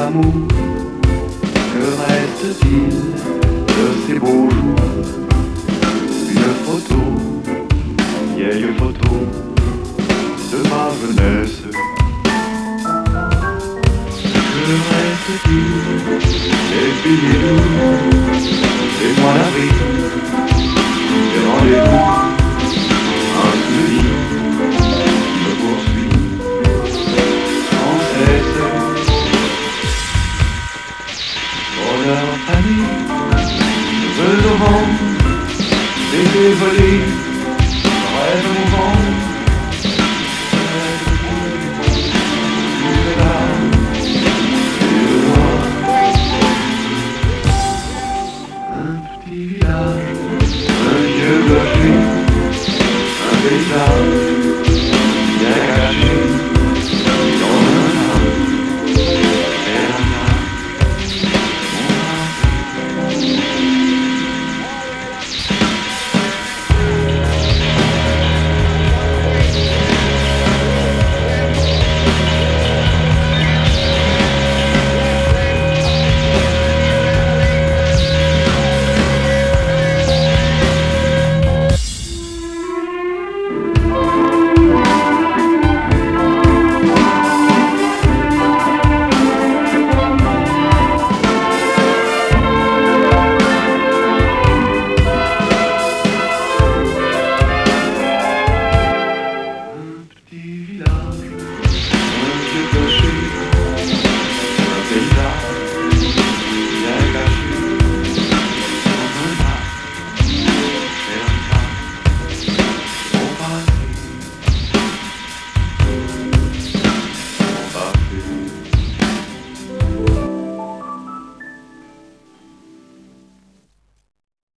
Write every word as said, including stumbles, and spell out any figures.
l'amour, que reste-t-il de ces beaux jours? Une photo, vieille photo de ma jeunesse. Que reste-t-il des billets doux, des mois d'avril, des rendez-vous, un souvenir qui me poursuit sans cesse. Bonheur famille, cheveux au vent, bébé volé, rêve mouvant. Un petit village, un vieux clocher, un paysage.